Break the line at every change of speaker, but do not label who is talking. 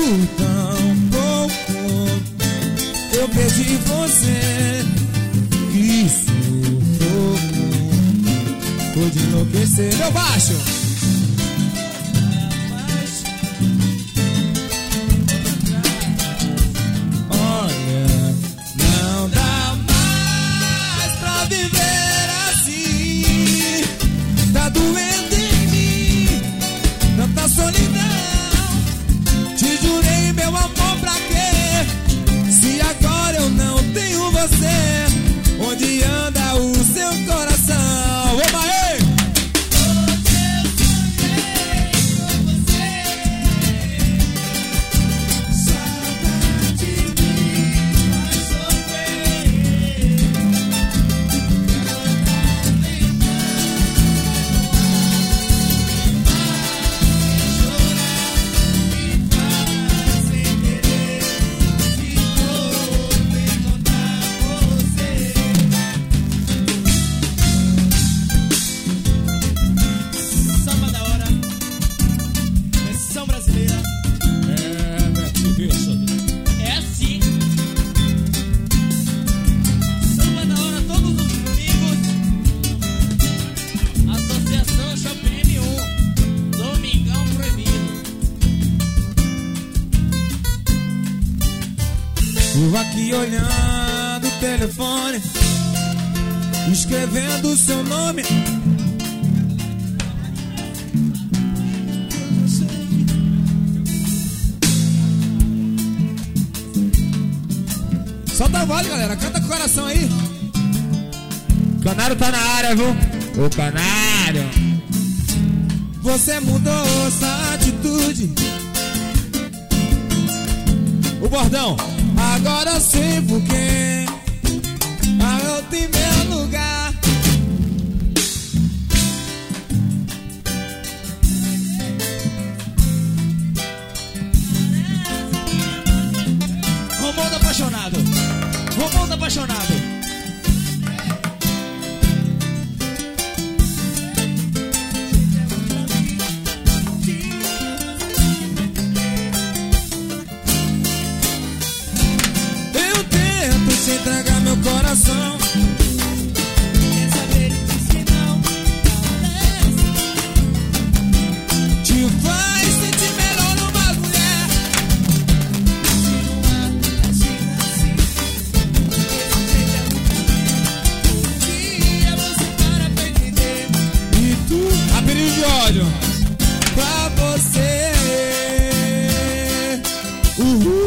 tão pouco eu perdi você. Que sufoco, tô de enlouquecer. Meu baixo. Olha, não dá mais pra viver assim. Tá doendo em mim tanta solidão. Te jurei, meu amor, pra quê? Se agora eu não tenho você, onde anda o seu coração? Oba aí! Vivo aqui olhando o telefone, escrevendo o seu nome. Solta a voz, galera, canta com o coração aí. O Canário tá na área, viu? O Canário. Você mudou essa atitude. O bordão. Agora eu sei porquê. Eu tenho meu lugar.
Romualdo apaixonado. Romualdo apaixonado.
Te entregar meu coração.
Quer saber se não
te faz sentir melhor numa mulher.
Se é você para pra entender.
E tu, apelido de ódio pra você. Uhul.